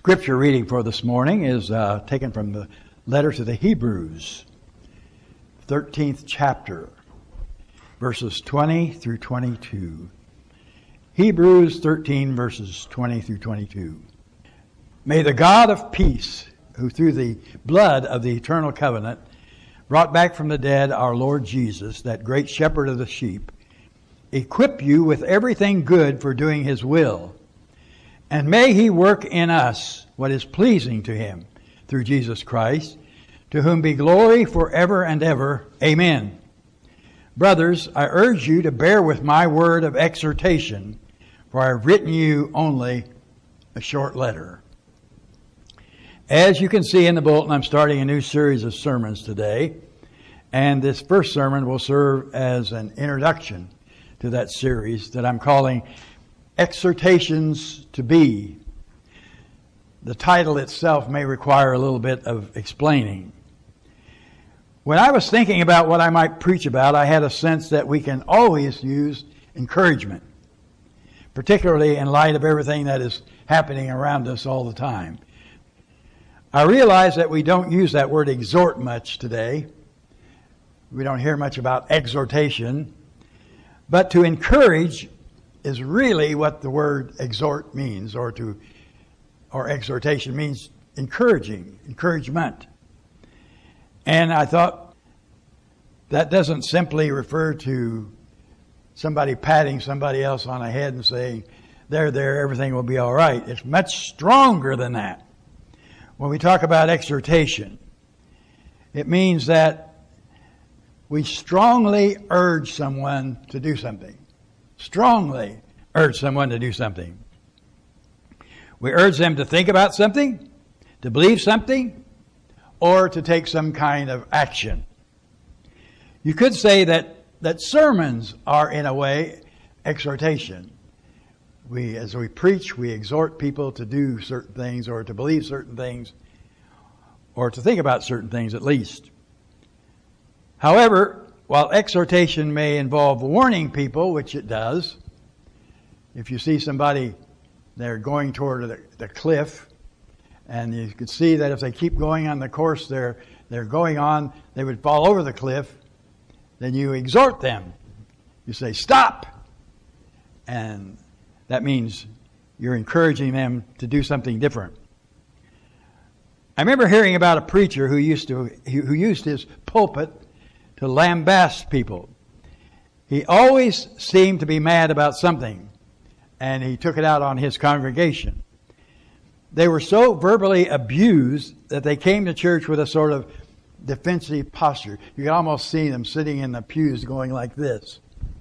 Scripture reading for this morning is taken from the letter to the Hebrews, 13th chapter, verses 20 through 22. Hebrews 13, verses 20 through 22. May the God of peace, who through the blood of the eternal covenant brought back from the dead our Lord Jesus, that great shepherd of the sheep, equip you with everything good for doing His will. And may He work in us what is pleasing to Him through Jesus Christ, to whom be glory forever and ever. Amen. Brothers, I urge you to bear with my word of exhortation, for I have written you only a short letter. As you can see in the bulletin, I'm starting a new series of sermons today, and this first sermon will serve as an introduction to that series that I'm calling Exhortations to Be. The title itself may require a little bit of explaining. When I was thinking about what I might preach about, I had a sense that we can always use encouragement, particularly in light of everything that is happening around us all the time. I realize that we don't use that word exhort much today. We don't hear much about exhortation. But to encourage is really what the word exhort means, or exhortation means encouragement. And I thought that doesn't simply refer to somebody patting somebody else on the head and saying, there, everything will be all right. It's much stronger than that. When we talk about exhortation, it means that we strongly urge someone to do something. Strongly urge someone to do something. We urge them to think about something, to believe something, or to take some kind of action. You could say that sermons are, in a way, exhortation. As we preach, we exhort people to do certain things, or to believe certain things, or to think about certain things at least. However, while exhortation may involve warning people, which it does, if you see somebody, they're going toward the cliff, and you can see that if they keep going on the course they're going on, they would fall over the cliff, then you exhort them. You say, stop! And that means you're encouraging them to do something different. I remember hearing about a preacher who used his pulpit to lambast people. He always seemed to be mad about something, and he took it out on his congregation. They were so verbally abused that they came to church with a sort of defensive posture. You could almost see them sitting in the pews going like this.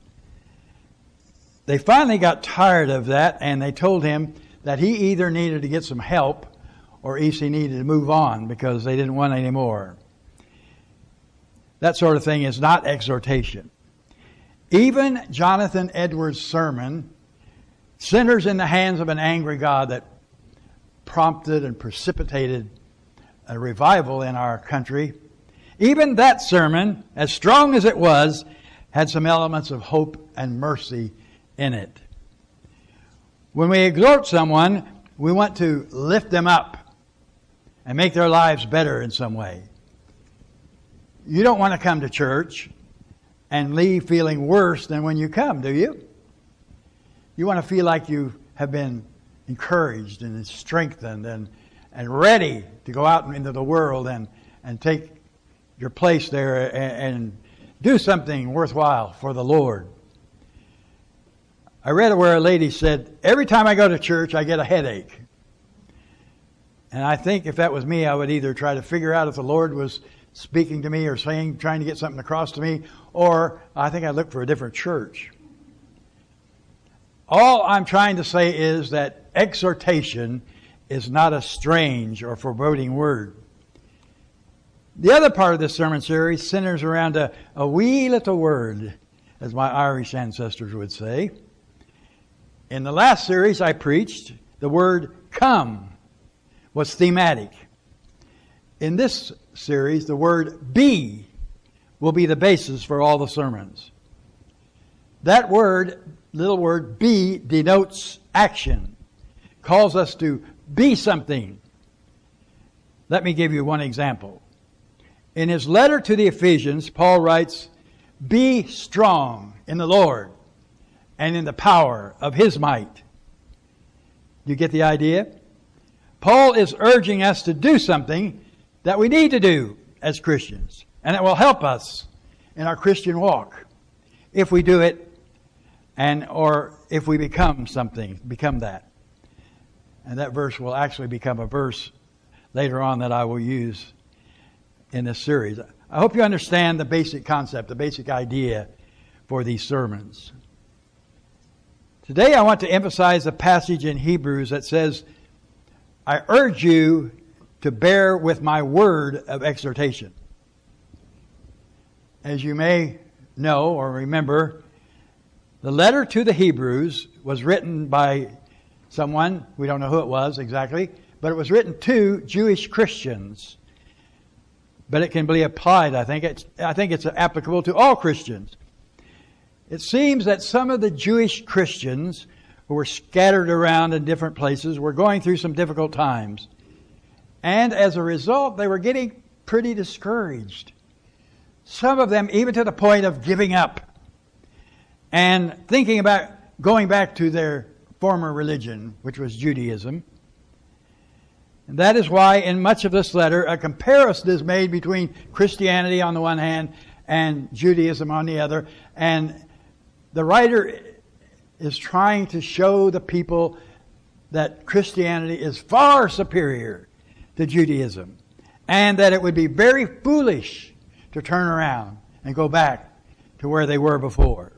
They finally got tired of that, and they told him that he either needed to get some help or else he needed to move on because they didn't want any more. That sort of thing is not exhortation. Even Jonathan Edwards' sermon, Sinners in the Hands of an Angry God, that prompted and precipitated a revival in our country, even that sermon, as strong as it was, had some elements of hope and mercy in it. When we exhort someone, we want to lift them up and make their lives better in some way. You don't want to come to church and leave feeling worse than when you come, do you? You want to feel like you have been encouraged and strengthened and ready to go out into the world and take your place there and do something worthwhile for the Lord. I read where a lady said, every time I go to church, I get a headache. And I think if that was me, I would either try to figure out if the Lord was speaking to me or trying to get something across to me, or I think I'd look for a different church. All I'm trying to say is that exhortation is not a strange or foreboding word. The other part of this sermon series centers around a wee little word, as my Irish ancestors would say. In the last series I preached, the word come was thematic. In this series, the word be will be the basis for all the sermons. That word, little word be, denotes action, calls us to be something. Let me give you one example. In his letter to the Ephesians, Paul writes, "Be strong in the Lord and in the power of His might." You get the idea? Paul is urging us to do something that we need to do as Christians, and it will help us in our Christian walk if we do it, or if we become that. And that verse will actually become a verse later on that I will use in this series. I hope you understand the basic concept, the basic idea for these sermons. Today I want to emphasize the passage in Hebrews that says, "I urge you to bear with my word of exhortation." As you may know or remember, the letter to the Hebrews was written by someone, we don't know who it was exactly, but it was written to Jewish Christians. But it can be applied, I think it's applicable to all Christians. It seems that some of the Jewish Christians who were scattered around in different places were going through some difficult times. And as a result, they were getting pretty discouraged. Some of them even to the point of giving up and thinking about going back to their former religion, which was Judaism. And that is why in much of this letter a comparison is made between Christianity on the one hand and Judaism on the other. And the writer is trying to show the people that Christianity is far superior to Judaism, and that it would be very foolish to turn around and go back to where they were before.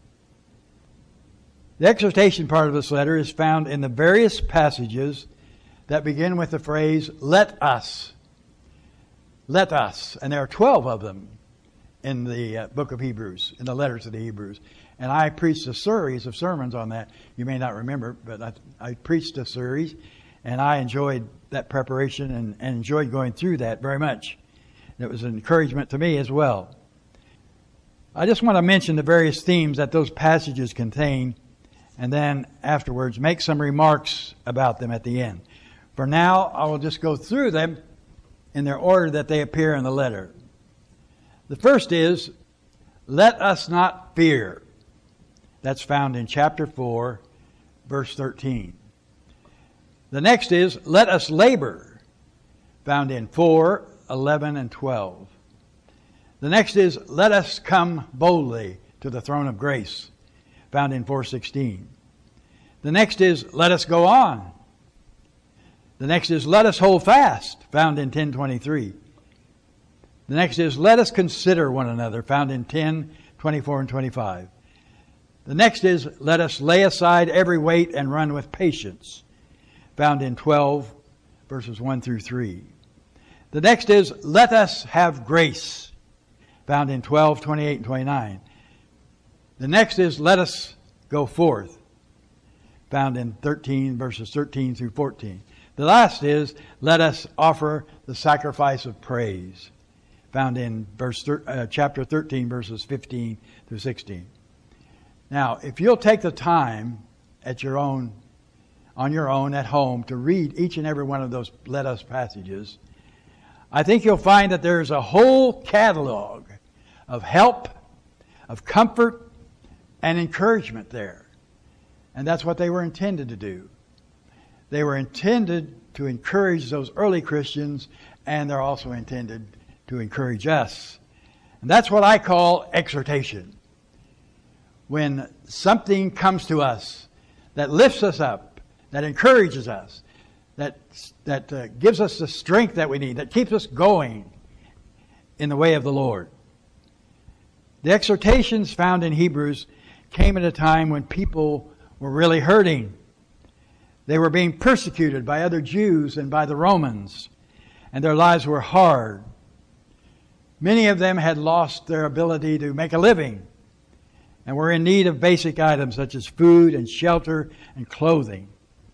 The exhortation part of this letter is found in the various passages that begin with the phrase, "Let us." Let us. And there are 12 of them in the book of Hebrews, in the letter to the Hebrews. And I preached a series of sermons on that. You may not remember, but I preached a series, and I enjoyed that preparation and enjoyed going through that very much. It was an encouragement to me as well. I just want to mention the various themes that those passages contain, and then afterwards make some remarks about them at the end. For now, I will just go through them in their order that they appear in the letter. The first is, "Let us not fear." That's found in chapter 4, verse 13. The next is, "Let us labor," found in 4, 11, and 12. The next is, "Let us come boldly to the throne of grace," found in 4:16. The next is, "Let us go on." The next is, "Let us hold fast," found in 10:23. The next is, "Let us consider one another," found in 10:24 and 25. The next is, "Let us lay aside every weight and run with patience," found in 12, verses 1 through 3. The next is, "Let us have grace," found in 12, 28, and 29. The next is, "Let us go forth," found in 13, verses 13 through 14. The last is, "Let us offer the sacrifice of praise," found in chapter 13, verses 15 through 16. Now, if you'll take the time on your own at home to read each and every one of those "let us" passages, I think you'll find that there's a whole catalog of help, of comfort, and encouragement there. And that's what they were intended to do. They were intended to encourage those early Christians, and they're also intended to encourage us. And that's what I call exhortation. When something comes to us that lifts us up, that encourages us, that gives us the strength that we need, that keeps us going in the way of the Lord. The exhortations found in Hebrews came at a time when people were really hurting. They were being persecuted by other Jews and by the Romans, and their lives were hard. Many of them had lost their ability to make a living and were in need of basic items such as food and shelter and clothing.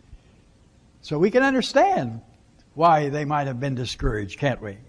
So we can understand why they might have been discouraged, can't we?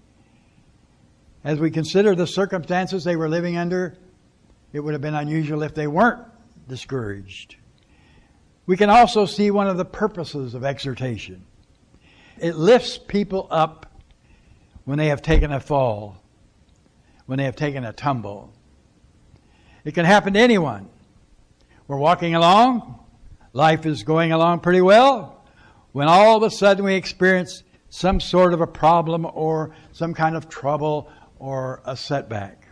As we consider the circumstances they were living under, it would have been unusual if they weren't discouraged. We can also see one of the purposes of exhortation. It lifts people up when they have taken a fall, when they have taken a tumble. It can happen to anyone. We're walking along, life is going along pretty well, when all of a sudden we experience some sort of a problem or some kind of trouble or a setback.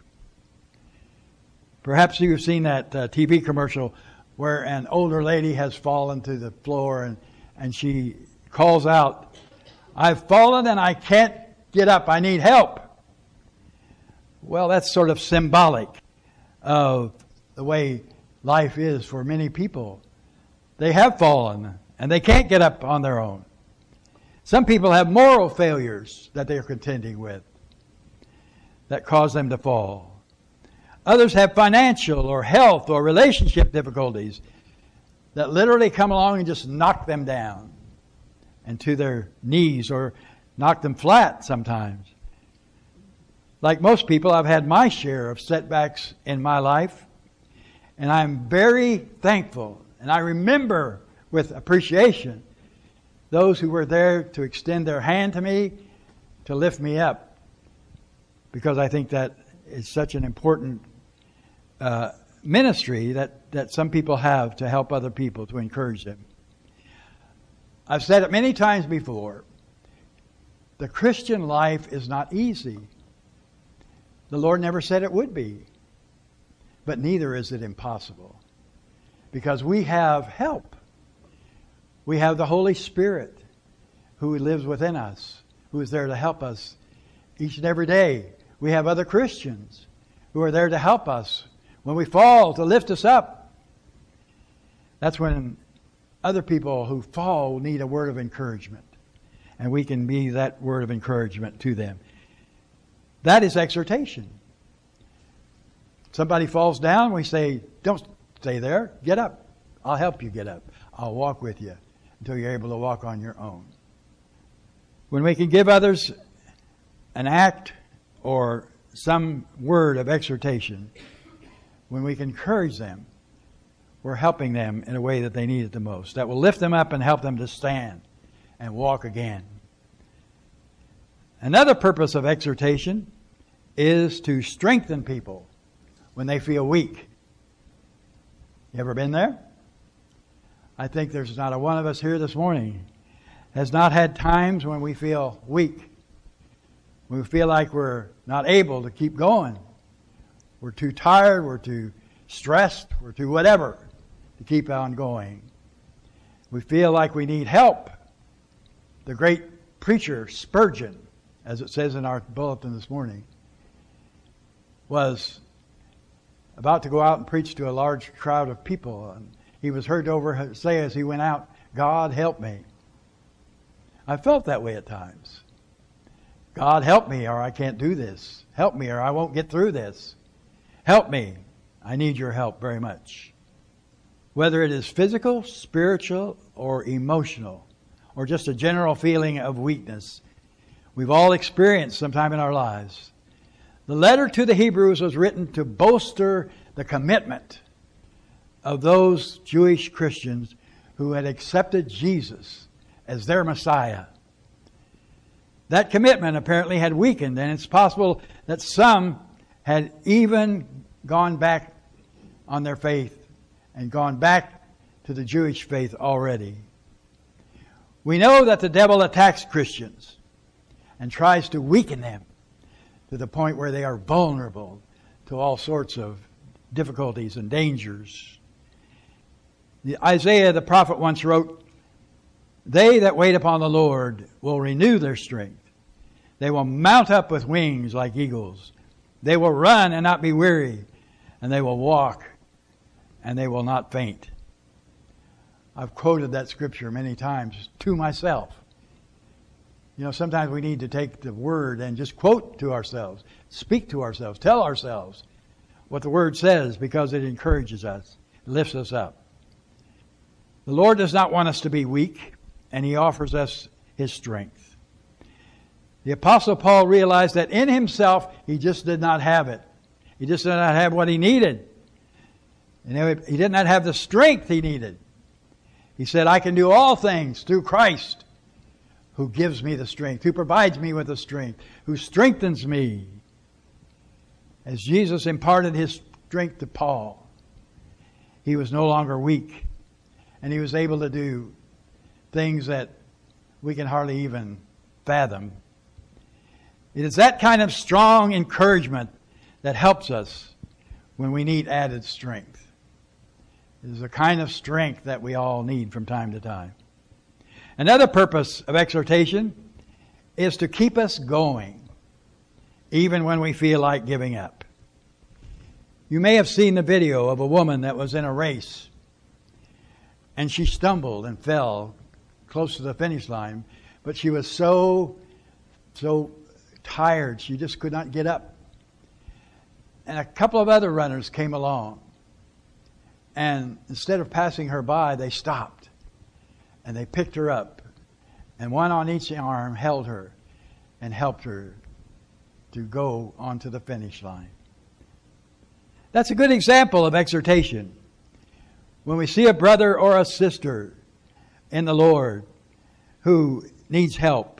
Perhaps you've seen that TV commercial where an older lady has fallen to the floor and she calls out, "I've fallen and I can't get up. I need help." Well, that's sort of symbolic of the way life is for many people. They have fallen and they can't get up on their own. Some people have moral failures that they are contending with that cause them to fall. Others have financial or health or relationship difficulties that literally come along and just knock them down and to their knees or knock them flat sometimes. Like most people, I've had my share of setbacks in my life, and I'm very thankful. And I remember with appreciation those who were there to extend their hand to me, to lift me up, because I think that is such an important ministry that some people have to help other people, to encourage them. I've said it many times before. The Christian life is not easy. The Lord never said it would be. But neither is it impossible. Because we have help. We have the Holy Spirit who lives within us, who is there to help us each and every day. We have other Christians who are there to help us when we fall, to lift us up. That's when other people who fall need a word of encouragement. And we can be that word of encouragement to them. That is exhortation. Somebody falls down, we say, "Don't stay there. Get up. I'll help you get up. I'll walk with you until you're able to walk on your own." When we can give others an act or some word of exhortation, when we can encourage them, we're helping them in a way that they need it the most. That will lift them up and help them to stand and walk again. Another purpose of exhortation is to strengthen people when they feel weak. You ever been there? I think there's not a one of us here this morning has not had times when we feel weak. When we feel like we're not able to keep going. We're too tired, we're too stressed, we're too whatever to keep on going. We feel like we need help. The great preacher Spurgeon, as it says in our bulletin this morning, was about to go out and preach to a large crowd of people. And he was heard over say as he went out, "God help me." I felt that way at times. God help me or I can't do this. Help me or I won't get through this. Help me. I need your help very much. Whether it is physical, spiritual, or emotional, or just a general feeling of weakness, we've all experienced sometime in our lives. The letter to the Hebrews was written to bolster the commitment of those Jewish Christians who had accepted Jesus as their Messiah. That commitment apparently had weakened, and it's possible that some had even gone back on their faith and gone back to the Jewish faith already. We know that the devil attacks Christians and tries to weaken them to the point where they are vulnerable to all sorts of difficulties and dangers. Isaiah the prophet once wrote, "They that wait upon the Lord will renew their strength. They will mount up with wings like eagles. They will run and not be weary, and they will walk and they will not faint." I've quoted that scripture many times to myself. You know, sometimes we need to take the word and just quote to ourselves, speak to ourselves, tell ourselves what the word says, because it encourages us, lifts us up. The Lord does not want us to be weak, and He offers us His strength. The Apostle Paul realized that in himself, he just did not have it. He just did not have what he needed. And he did not have the strength he needed. He said, I can do all things through Christ who gives me the strength, who provides me with the strength, who strengthens me. As Jesus imparted His strength to Paul, he was no longer weak, and he was able to do things that we can hardly even fathom. It is that kind of strong encouragement that helps us when we need added strength. It is a kind of strength that we all need from time to time. Another purpose of exhortation is to keep us going, even when we feel like giving up. You may have seen the video of a woman that was in a race, and she stumbled and fell close to the finish line, but she was so tired, she just could not get up. And a couple of other runners came along, and instead of passing her by, they stopped, and they picked her up, and one on each arm held her and helped her to go onto the finish line. That's a good example of exhortation. When we see a brother or a sister in the Lord who needs help,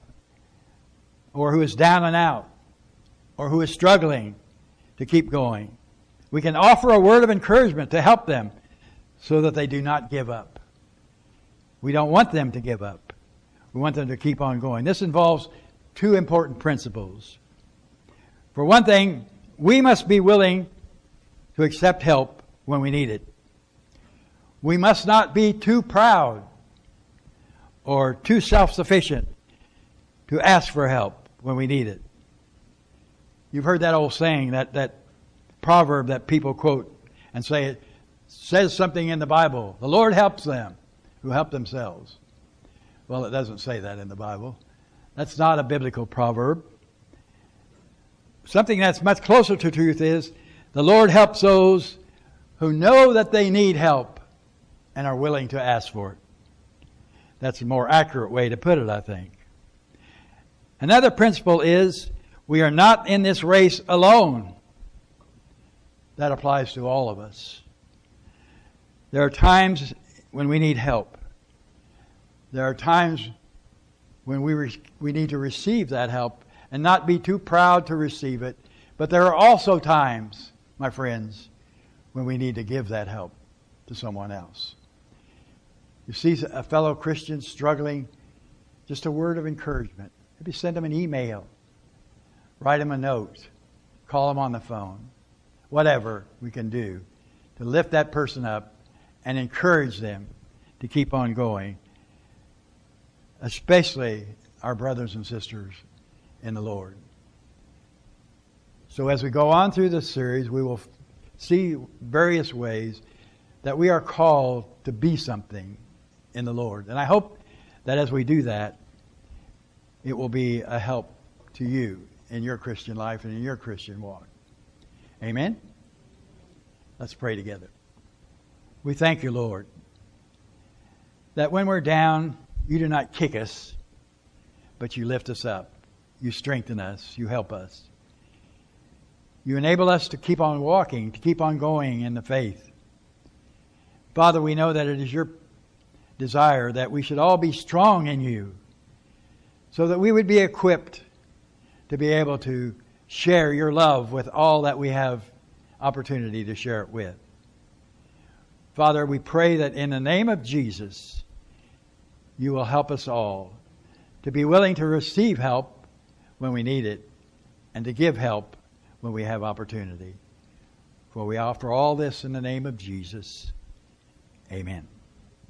or who is down and out, or who is struggling to keep going, we can offer a word of encouragement to help them so that they do not give up. We don't want them to give up. We want them to keep on going. This involves two important principles. For one thing, we must be willing to accept help when we need it. We must not be too proud or too self-sufficient to ask for help when we need it. You've heard that old saying, that proverb that people quote and say it says something in the Bible. The Lord helps them who help themselves. Well, it doesn't say that in the Bible. That's not a biblical proverb. Something that's much closer to truth is the Lord helps those who know that they need help and are willing to ask for it. That's a more accurate way to put it, I think. Another principle is we are not in this race alone. That applies to all of us. There are times when we need help. There are times when we need to receive that help and not be too proud to receive it. But there are also times, my friends, when we need to give that help to someone else. You see a fellow Christian struggling, just a word of encouragement. Maybe send them an email, write them a note, call them on the phone, whatever we can do to lift that person up and encourage them to keep on going, especially our brothers and sisters in the Lord. So as we go on through this series, we will see various ways that we are called to be something in the Lord. And I hope that as we do that, it will be a help to you in your Christian life and in your Christian walk. Amen? Let's pray together. We thank you, Lord, that when we're down, you do not kick us, but you lift us up. You strengthen us. You help us. You enable us to keep on walking, to keep on going in the faith. Father, we know that it is your desire that we should all be strong in you so that we would be equipped to be able to share your love with all that we have opportunity to share it with. Father, we pray that in the name of Jesus, you will help us all to be willing to receive help when we need it and to give help when we have opportunity. For we offer all this in the name of Jesus. Amen.